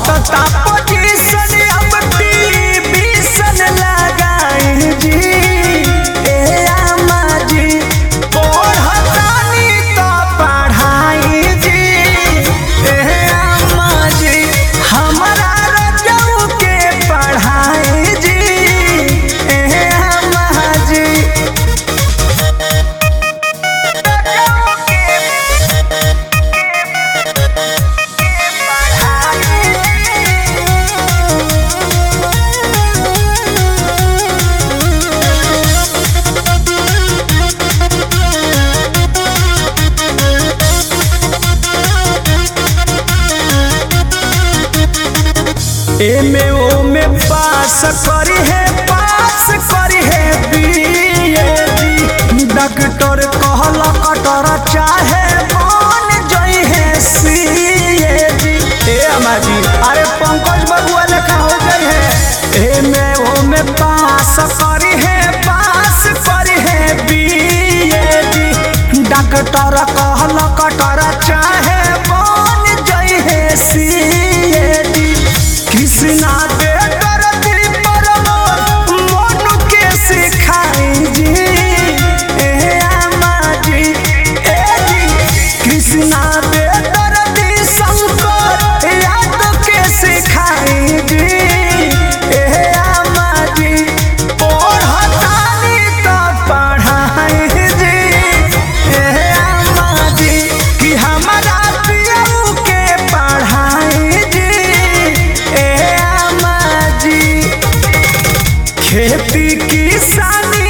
घटता पोजीशन अब टीवीशन लगाई जी ए अम्मा जी पढ़तानी तो पढ़ाई जी ए अम्मा जी हमारा रजऊ के पढ़ाई जी ए अम्मा जी एमे ओमे पास करी है बीएडी डॉक्टर कहल कटर चाहे बन जई है सीएडी ए अम्मा जी अरे पंकज बबुआ लेखा हो गई है एमे ओमे पास करी है बीएडी डॉक्टर कहल कटर चाहे बन जई है सीएडी कृष्णा बेटर पर मन के सिखाई जी ए अम्मा जी ए जी कृष्णा बेटर शंकर याद के सिखाई जी ए अम्मा जी पढ़तानी तो पढ़ाई जी ए अम्मा जी कि हमारा पियऊ के पढ़ाई जी खेती किसानी